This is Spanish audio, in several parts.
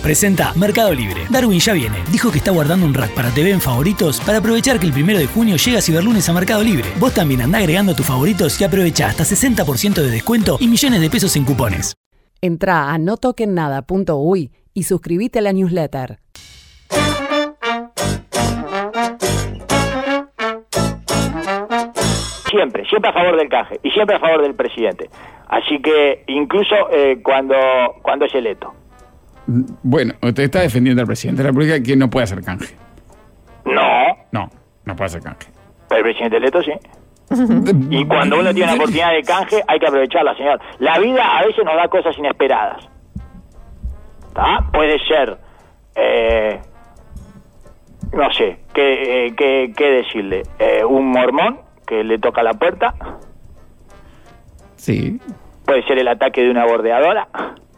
presenta Mercado Libre. Darwin ya viene. Dijo que está guardando un rack para TV en favoritos para aprovechar que el 1 de junio llega Ciberlunes a Mercado Libre. Vos también andá agregando tus favoritos y aprovecha hasta 60% de descuento y millones de pesos en cupones. Entrá a notoquennada.uy y suscríbete a la newsletter. Siempre a favor del canje y siempre a favor del presidente. Así que incluso cuando es electo. Bueno, usted está defendiendo al presidente de la República que no puede hacer canje. No No puede hacer canje. pero el presidente electo sí. Y cuando uno tiene una oportunidad de canje hay que aprovecharla, señor. La vida a veces nos da cosas inesperadas. ¿Tá? Puede ser no sé qué decirle, un mormón que le toca la puerta. Sí. Puede ser el ataque de una bordeadora.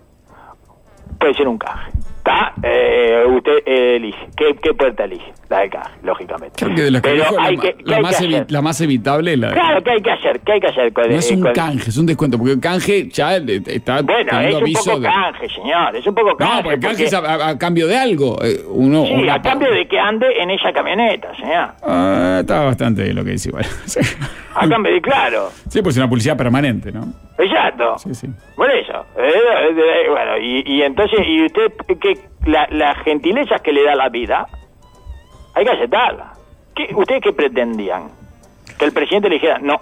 Puede ser un canje. ¿Está? Usted elige. ¿Qué puerta elige? La de canje, lógicamente. Creo que de las que Pero dijo, hay que la más evitable es la de... Claro, ¿qué hay que hacer? ¿Qué hay que hacer? No es un canje, es un descuento, porque el canje ya está Bueno, es teniendo un aviso poco canje, señor. Es un poco canje. No, porque el canje es a cambio de algo. Sí, a cambio de que ande en esa camioneta, señor. Está bastante bien lo que dice igual. A cambio de, claro. Sí, pues es una publicidad permanente, ¿no? Exacto. Sí. Por eso. Bueno, y entonces, ¿y usted las gentilezas que le da la vida? Hay que aceptarla. ¿Ustedes qué pretendían? Que el presidente le dijera, no,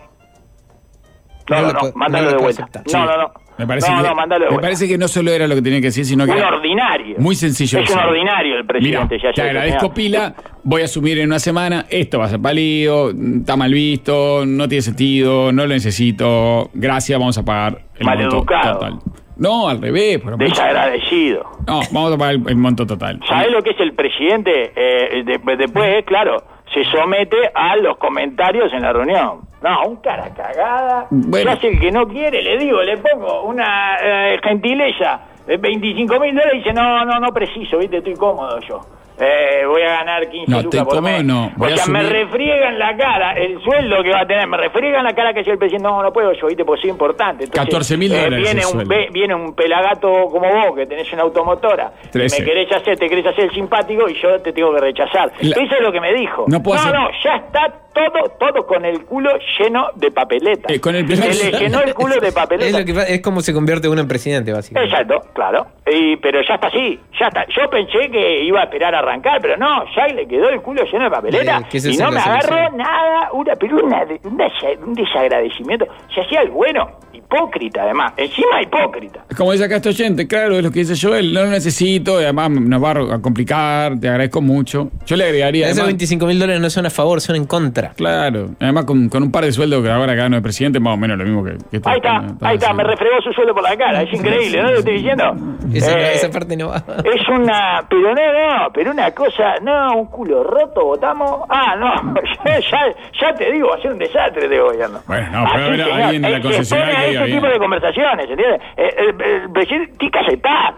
mándalo de vuelta. No. Me parece que no solo era lo que tenía que decir, sino que un era ordinario. Muy sencillo. Es un ordinario el presidente. Mira, te agradezco, Pila. Voy a asumir en una semana. Esto va a ser palío. Está mal visto. No tiene sentido. No lo necesito. Gracias, vamos a pagar el monto total. No, al revés. Desagradecido. No, vamos a pagar el monto total. ¿Sabés lo que es el presidente? Después, claro, se somete a los comentarios en la reunión. No, un cara cagada. Bueno. Ya sé el que no quiere, le pongo una gentileza de $25,000 y dice, no preciso, ¿viste? Estoy cómodo yo. Voy a ganar 15 lucas por mes. O sea, me refriegan la cara, el sueldo que va a tener, me refriegan la cara que es el presidente. No puedo yo, ¿viste? Porque soy importante. Entonces, $14,000 viene un pelagato como vos, que tenés una automotora. 13. Te querés hacer el simpático y yo te tengo que rechazar. Eso es lo que me dijo. No, ya está todo con el culo lleno de papeletas. Se le llenó el culo de papeletas. Es como se convierte uno en presidente, básicamente. Exacto, claro. Pero ya está así, ya está. Yo pensé que iba a esperar a arrancar, pero no, ya le quedó el culo lleno de papeletas y no me agarró nada, un desagradecimiento. Se hacía el bueno, hipócrita además, encima hipócrita. Como dice acá este oyente, claro, es lo que dice Joel, no lo necesito, además nos va a complicar, te agradezco mucho. Yo le agregaría... Esos $25,000 no son a favor, son en contra. Claro, además con un par de sueldos que ahora gano de presidente, más o menos lo mismo que ahí está, me refregó su sueldo por la cara, es increíble, ¿no? Lo estoy diciendo. Esa parte no va. Es una, pero una cosa, un culo roto, votamos. No, ya te digo, va a ser un desastre de gobierno. Bueno, pero alguien de la concesionaria que ese tipo de conversaciones, ¿entiendes? El presidente tiene que aceptar.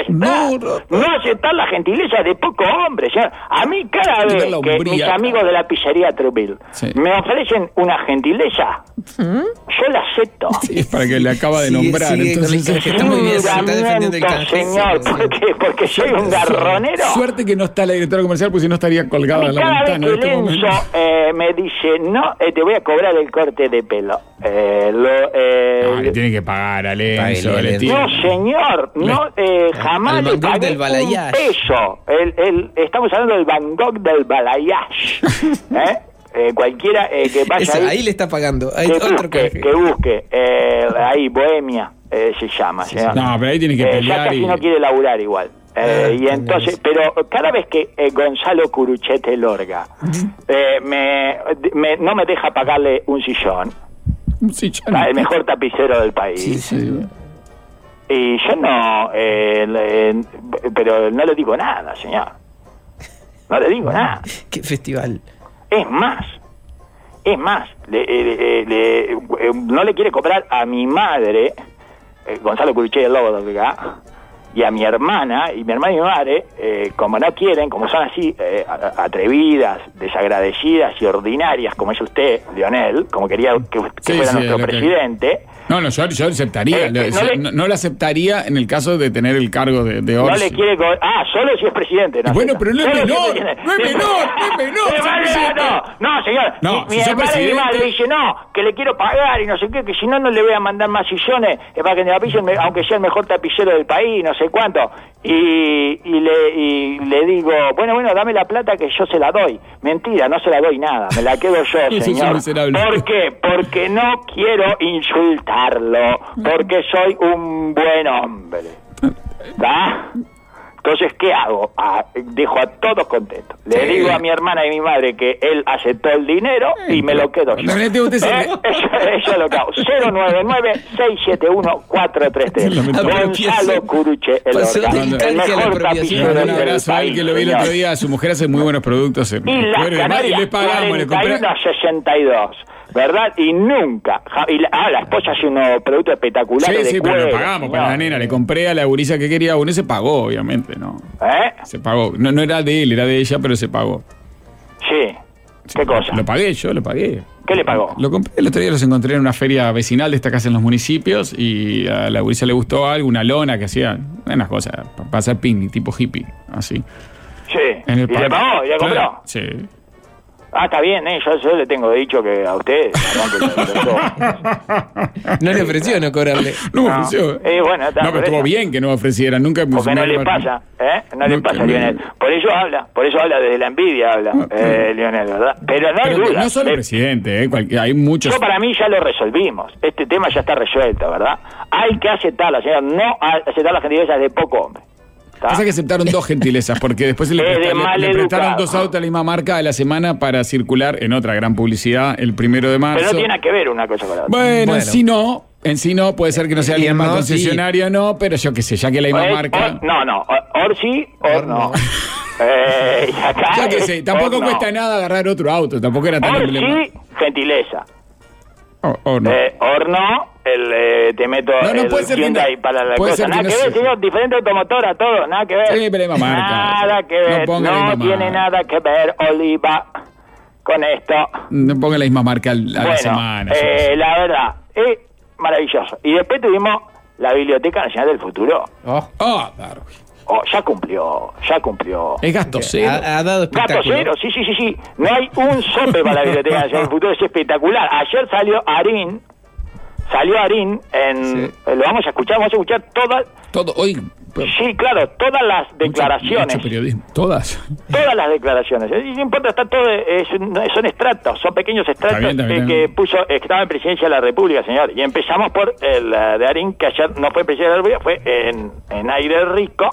No aceptar la gentileza de poco hombre, señor. A mí cada vez que mis amigos de la pizzería Truville me ofrecen una gentileza, yo la acepto. Sí, es para que le acaba de nombrar. Entonces, está muy bien, se está defendiendo el canje. Señor, porque soy un garronero. Suerte que no está la directora comercial, porque si no estaría colgada en la ventana. Cada vez que Lenzo me dice, te voy a cobrar el corte de pelo. Le tiene que pagar a Lenzo. No, señor, jamás le pagué un peso. Estamos hablando del Van Gogh del Balayage. Cualquiera que vaya ahí le está pagando. Hay que busque ahí Bohemia se llama. No, pero ahí tiene que pelear. Ya casi no quiere laburar igual. Y entonces, pero cada vez que Gonzalo Curuchete Lorga no me deja pagarle un sillón, el mejor tapicero del país, y yo no, pero no le digo nada, señor. No le digo nada. ¿Qué festival? Es más, no le quiere cobrar a mi madre, Gonzalo Curuchete Lorga, y a mi hermana y mi madre, como no quieren, como son así atrevidas, desagradecidas y ordinarias, como es usted, Lionel, como quería que fuera nuestro presidente. No, yo aceptaría. No lo aceptaría en el caso de tener el cargo de Orsi. No le quiere... solo si es presidente. No bueno, acepta. pero no es menor. No es menor. No, señor. No, mi hermana y mi madre dice, no, que le quiero pagar y no sé qué, que si no, no le voy a mandar más sillones para que me tapicen, aunque sea el mejor tapicero del país, no sé cuánto. Y le digo, bueno, dame la plata que yo se la doy. Mentira, no se la doy nada, me la quedo yo, señor. ¿Por qué? Porque no quiero insultarlo, porque soy un buen hombre. ¿Está? Entonces, ¿qué hago? Dejo a todos contentos. Le digo a mi hermana y mi madre que él aceptó el dinero y me lo quedo yo. Eso es lo que hago. 099-671-433. Gonzalo Curuche, el mejor tapicero del país. Que lo vi el otro día, su mujer hace muy buenos productos. Y le pagamos, le compré 61.62. ¿Verdad? Y nunca. La esposa hace unos productos espectaculares de cuero. Pero le pagamos para la nena. Le compré a la gurisa que quería uno y se pagó, obviamente, ¿no? Se pagó. No era de él, era de ella, pero se pagó. Sí. ¿Qué cosa? Lo pagué, yo lo pagué. ¿Qué le pagó? Lo compré, el otro día los encontré en una feria vecinal de esta casa en los municipios y a la gurisa le gustó algo, una lona que hacía, unas cosas, para hacer picnic, tipo hippie, así. Sí. ¿Y le pagó? ¿Y le compró? Claro, sí. Está bien, yo le tengo dicho que a usted no le ofreció no cobrarle. No me ofreció. Bueno, pero estuvo bien que no ofreciera, nunca. Porque no le pasa, no le pasa, Lionel. Por eso habla desde la envidia, Lionel, ¿verdad? Pero no hay duda. No solo el presidente, hay muchos. Yo para mí ya lo resolvimos. Este tema ya está resuelto, ¿verdad? Hay que aceptarla, señor, no aceptar las gentilezas de poco hombre. Pasa que aceptaron dos gentilezas, porque después le prestaron 2 autos a la misma marca a la semana para circular en otra gran publicidad el 1 de marzo. Pero no tiene que ver una cosa con la otra. Bueno, en sí no, puede ser que no sea la misma concesionaria, no, pero yo qué sé, ya que la misma marca... Orsi, no. Ya que sé, tampoco cuesta nada agarrar otro auto, tampoco era tan Orsi, gentileza. No. Horno, te meto no puede ser Hyundai para la cosa. Nada que ver, señor, diferente automotora, todo, nada que ver. Sí, pero la misma marca. Nada que ver, no tiene nada que ver, Oliva, con esto. No ponga la misma marca a la semana. La verdad, es maravilloso. Y después tuvimos la Biblioteca Nacional del Futuro. Claro. Ya cumplió. Es gasto cero. Ha dado espectáculo. Gasto cero, sí. No hay un sope para la Biblioteca Nacional del Futuro, es espectacular. Ayer salió Arín lo vamos a escuchar todas. Todo, hoy. Sí, claro, todas las declaraciones. Mucho periodismo, todas las declaraciones. No importa, está todo, son extractos, son pequeños extractos que estaba en Presidencia de la República, señor. Y empezamos por el de Arín, que ayer no fue Presidencia de la República, fue en Aire Rico,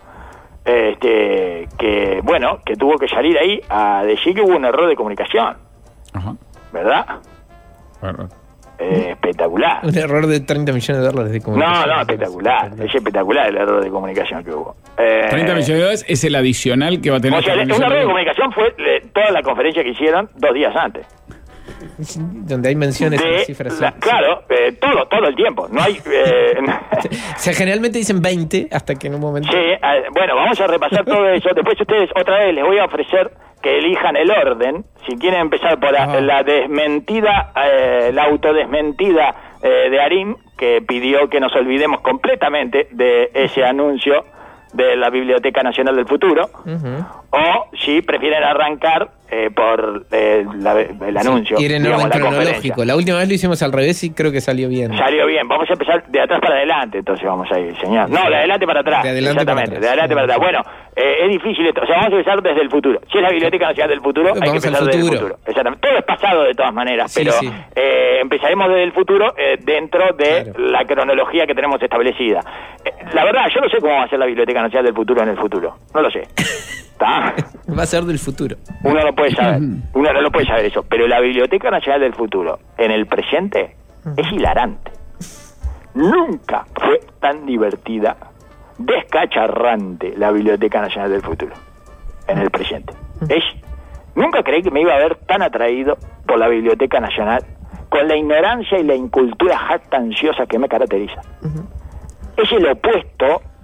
que tuvo que salir ahí a decir que hubo un error de comunicación. Ajá. ¿Verdad? Bueno. Espectacular. Un error de $30 millones de comunicación. No, espectacular. Es espectacular el error de comunicación que hubo. 30 millones de dólares es el adicional que va a tener. O sea, un error de comunicación fue toda la conferencia que hicieron 2 días antes. Donde hay menciones de cifras. Claro, todo el tiempo. No hay. O sea, generalmente dicen 20 hasta que en un momento. Sí, bueno, vamos a repasar todo eso. Después, ustedes, otra vez, les voy a ofrecer que elijan el orden. Si quieren empezar por la desmentida, la autodesmentida de Arín, que pidió que nos olvidemos completamente de ese anuncio de la Biblioteca Nacional del Futuro, o si prefieren arrancar por el anuncio. Quieren orden cronológico. La última vez lo hicimos al revés y creo que salió bien. Salió bien. Vamos a empezar de atrás para adelante, entonces vamos a ir, señor. No, de adelante para atrás. De adelante para atrás. De adelante para atrás. Bueno, es difícil esto. O sea, vamos a empezar desde el futuro. Si es la Biblioteca Nacional del Futuro, hay que empezar desde el futuro. Exactamente. Todo es pasado de todas maneras, pero empezaremos desde el futuro dentro de la cronología que tenemos establecida. La verdad, yo no sé cómo va a ser la Biblioteca Nacional del Futuro en el futuro. No lo sé. ¿Está? Va a ser del futuro. Uno no puede saber. Uno no lo puede saber eso. Pero la Biblioteca Nacional del Futuro en el presente es hilarante. Nunca fue tan divertida, descacharrante la Biblioteca Nacional del Futuro en el presente. Nunca creí que me iba a ver tan atraído por la Biblioteca Nacional con la ignorancia y la incultura jactanciosa que me caracteriza. Es el opuesto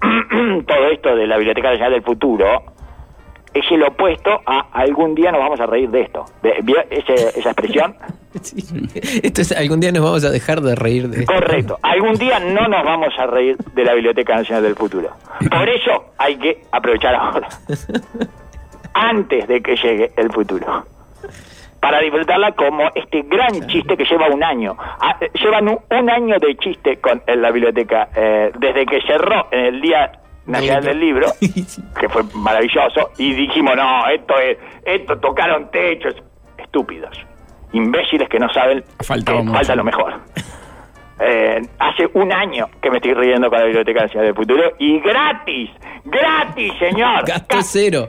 todo esto de la Biblioteca Nacional del Futuro es el opuesto a algún día nos vamos a reír de esto. ¿Vio esa expresión? Sí. Esto es, algún día nos vamos a dejar de reír de esto. Correcto. Algún día no nos vamos a reír de la Biblioteca Nacional del Futuro. Por eso hay que aprovechar ahora. Antes de que llegue el futuro. Para disfrutarla como este gran chiste que lleva un año. Llevan un año de chiste con la biblioteca, desde que cerró en el Día Nacional del Libro, que fue maravilloso, y dijimos, no, esto tocaron techos. Estúpidos, imbéciles que no saben que falta lo mejor. Hace un año que me estoy riendo con la Biblioteca Nacional del Futuro, y gratis, señor. Gasto cero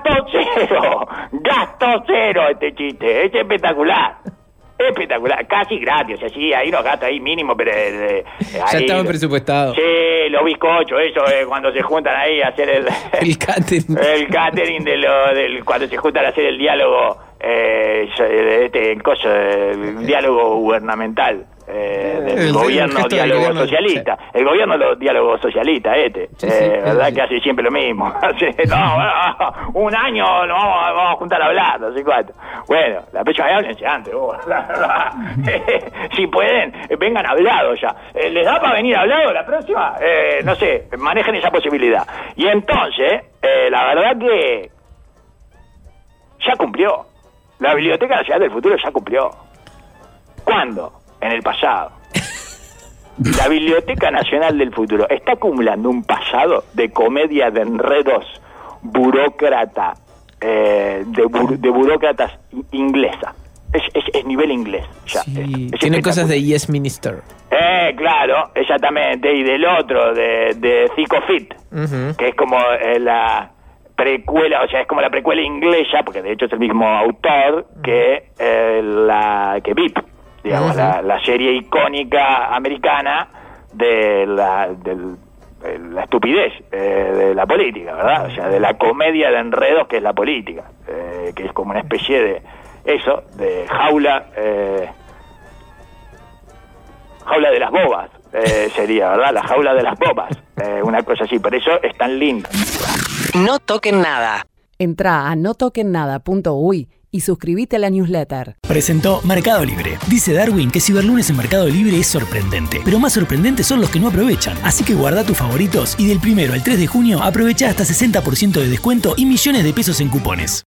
este chiste, es espectacular, casi gratis, así, hay unos gastos ahí mínimos, pero ya estaba presupuestado. Sí, los bizcochos, eso, cuando se juntan ahí a hacer el catering cuando se juntan a hacer el diálogo, el diálogo gubernamental. Del gobierno diálogo socialista, sí. El gobierno diálogo socialista, verdad que hace siempre lo mismo. Un año nos vamos a juntar a hablar, no sé cuánto. Bueno, la próxima vez háblense antes, si pueden, vengan hablados ya. ¿Les da para venir hablados la próxima? No sé, manejen esa posibilidad. Y entonces, la verdad que ya cumplió. La Biblioteca Nacional del Futuro ya cumplió. ¿Cuándo? En el pasado. La Biblioteca Nacional del Futuro está acumulando un pasado de comedia de enredos burócrata, de burócratas inglesa. Es nivel inglés. Ya. Sí, tiene cosas de Yes Minister. Claro, exactamente. Y del otro, de Thick of It, que es como la precuela, o sea, es como la precuela inglesa, porque de hecho es el mismo autor que VIP. Digamos, la serie icónica americana de la estupidez de la política, ¿verdad? O sea, de la comedia de enredos que es la política, que es como una especie de jaula de las bobas, sería, ¿verdad? La jaula de las bobas, una cosa así, por eso es tan lindo. No toquen nada. Entrá a notoquennada.uy y suscríbete a la newsletter. Presentó Mercado Libre. Dice Darwin que Ciberlunes en Mercado Libre es sorprendente, pero más sorprendentes son los que no aprovechan. Así que guarda tus favoritos y del 1 al 3 de junio aprovecha hasta 60% de descuento y millones de pesos en cupones.